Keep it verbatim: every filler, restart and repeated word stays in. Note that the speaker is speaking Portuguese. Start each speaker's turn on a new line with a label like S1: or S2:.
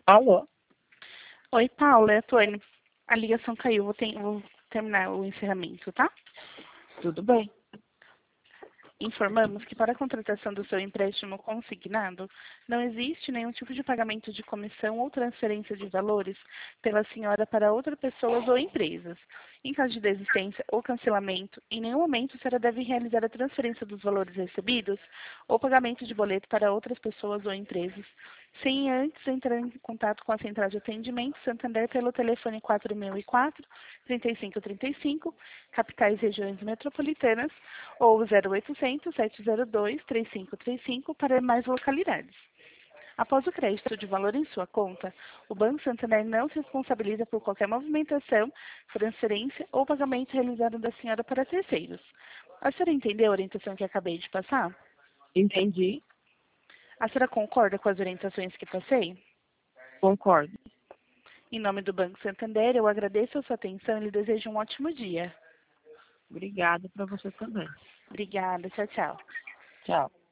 S1: Alô?
S2: Oi, Paula, é a Tônia. A ligação caiu, vou, ter- vou terminar o encerramento, tá?
S1: Tudo bem.
S2: Informamos que para a contratação do seu empréstimo consignado, não existe nenhum tipo de pagamento de comissão ou transferência de valores pela senhora para outras pessoas ou empresas. Em caso de desistência ou cancelamento, em nenhum momento a senhora deve realizar a transferência dos valores recebidos ou pagamento de boleto para outras pessoas ou empresas, sem antes entrar em contato com a Central de Atendimento Santander pelo telefone quatro mil e quatro, trinta e cinco trinta e cinco, capitais e regiões metropolitanas, ou zero oitocentos, sete zero dois, três cinco três cinco para mais localidades. Após o crédito de valor em sua conta, o Banco Santander não se responsabiliza por qualquer movimentação, transferência ou pagamento realizado da senhora para terceiros. A senhora entendeu a orientação que acabei de passar?
S1: Entendi.
S2: A senhora concorda com as orientações que passei?
S1: Concordo.
S2: Em nome do Banco Santander, eu agradeço a sua atenção e lhe desejo um ótimo dia.
S1: Obrigada para você também.
S2: Obrigada, tchau, tchau.
S1: Tchau.